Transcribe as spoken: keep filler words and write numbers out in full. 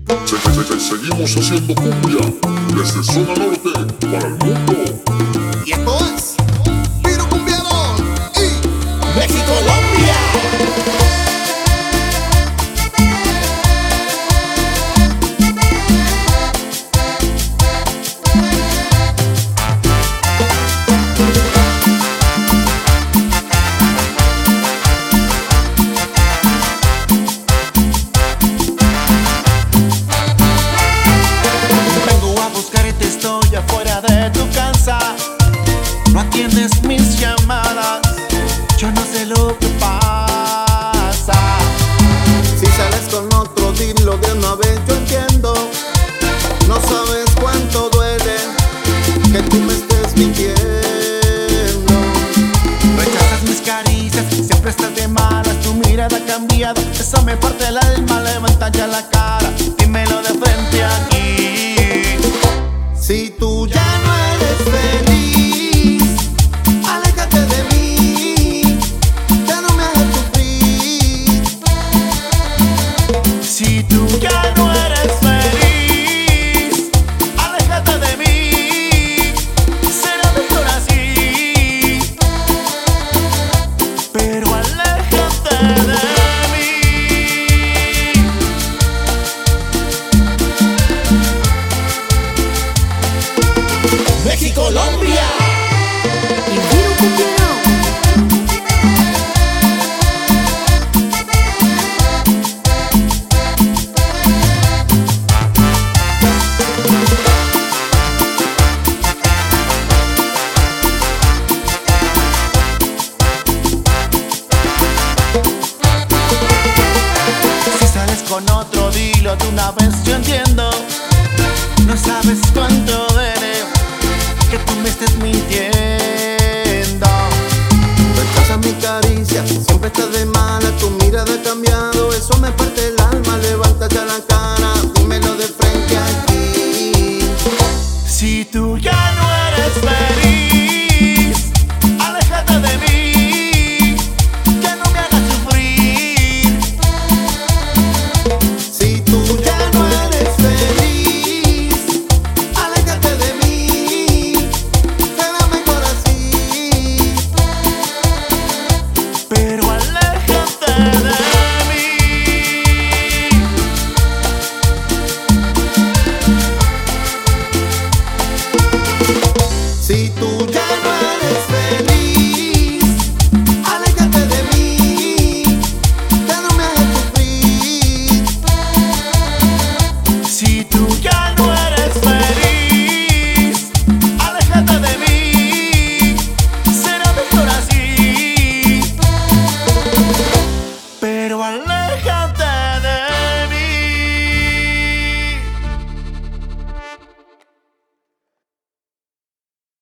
Se- se- se- Seguimos haciendo cumbia desde zona norte para el mundo. Y esto es Viro Cumbiador y Mexicolombia. Estoy afuera de tu casa, no atiendes mis llamadas, yo no sé lo que pasa. Si sales con otro, dilo de una vez, yo entiendo. No sabes cuánto duele que tú me estés mintiendo. Rechazas mis caricias, siempre estás de malas, tu mirada ha cambiado, eso me parte el alma. Levanta ya la cara, dímelo de frente aquí. Si tú ya no eres feliz, aléjate de mí, ya no me hagas sufrir. Si tú ya no eres feliz, aléjate de mí, será mejor así. Pero aléjate de mí. Mexicolombia y Viro Cumbiador. Si sales con otro, dilo de una vez, yo entiendo. No sabes cuánto duele que tú me estés mintiendo. rechaza mi caricia, siempre estás de mala, tu mirada ha cambiado, eso me parte el